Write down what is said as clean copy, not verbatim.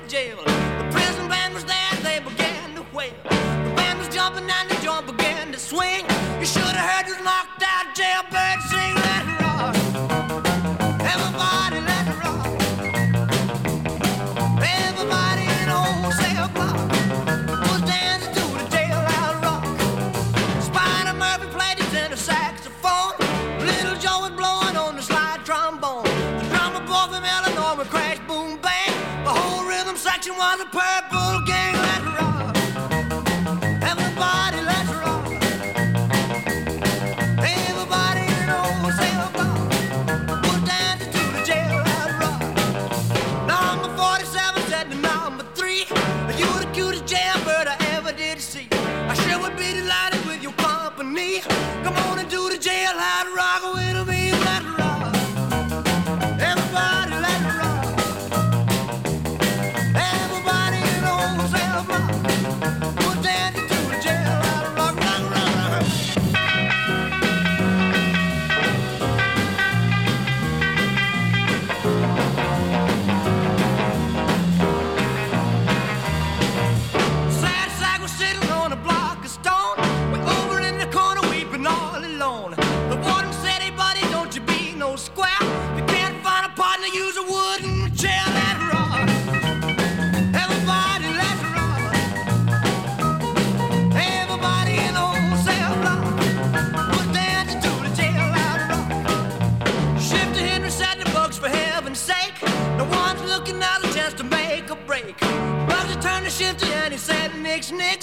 jail. The prison band was there, they began to wail. The band was jumping and the joint began to swing. You should have heard this knocked out jailbird sing. Let it rock, everybody let it rock. Everybody in the wholesale block was dancing to the jailhouse rock. Spider Murphy played his tenor saxophone. Little Joe was blowing on the slide trombone. The drummer boy from Illinois would crash, boom, bang. The whole rhythm section was a purple gang. Let it rock, everybody let it rock. Everybody in the wholesale block was dancing to the jailhouse rock. Number 47 said to number 3, you the cutest jailbird I ever did see. I sure would be delighted with your company. Come on and do the jailhouse rock with me. Let it rock, everybody let it rock. Everybody in the wholesale block was dancing to the jailhouse rock. Rock, rock, rock. Sad sack was sitting on a block of stone, way over in the corner weeping all alone. The warden said, hey buddy, don't you be no square. If you can't find a partner, use a wooden chair. Let it rock, everybody let it rock. Everybody in the wholesale block was dancing to the jailhouse rock. Shifty Henry said the bugs for heaven's sake. No one's looking out a chance to make a break. Bugsy turned to Shifty and he said, Nick, Nick,